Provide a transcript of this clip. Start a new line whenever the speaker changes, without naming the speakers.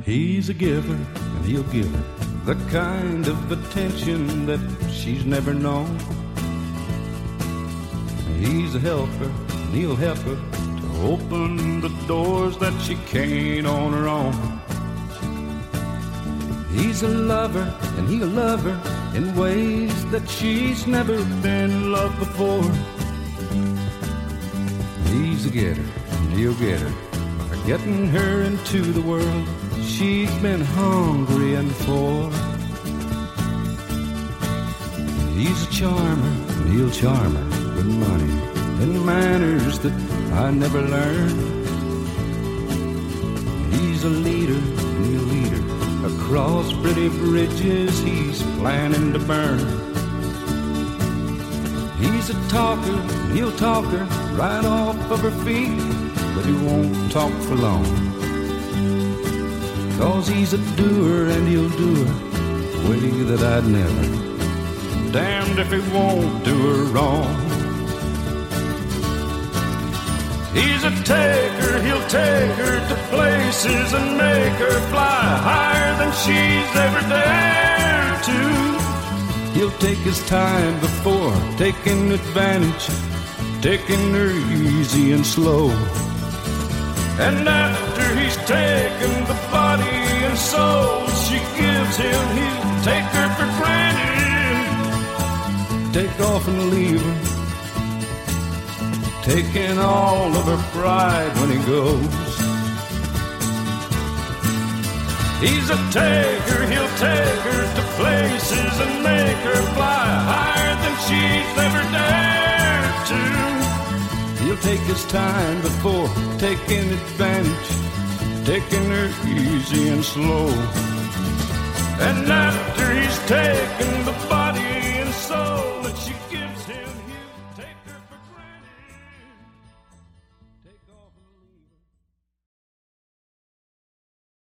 He's a giver, and he'll give her the kind of attention that she's never known. He's a helper, and he'll help her to open the doors that she can't on her own. He's a lover, and he'll love her in ways that she's never been loved before. He's a getter, and he'll get her by getting her into the world she's been hungry for. He's a charmer, and he'll charm her with money and manners that I never learned. He's a leader, and he'll lead her across pretty bridges he's planning to burn. He's a talker, and he'll talk her right off of her feet, but he won't talk for long. 'Cause he's a doer, and he'll do her a way that I'd never. Damned if he won't do her wrong. He's a taker, he'll take her to places and make her fly higher than she's ever dared to. He'll take his time before taking advantage, taking her easy and slow. And after he's taken the body and soul she gives him, he'll take her for granted, take off and leave her, taking all of her pride when he goes. He's a taker, he'll take her to places and make her fly higher than she's ever dared to. He'll take his time before taking advantage, taking her easy and slow. And after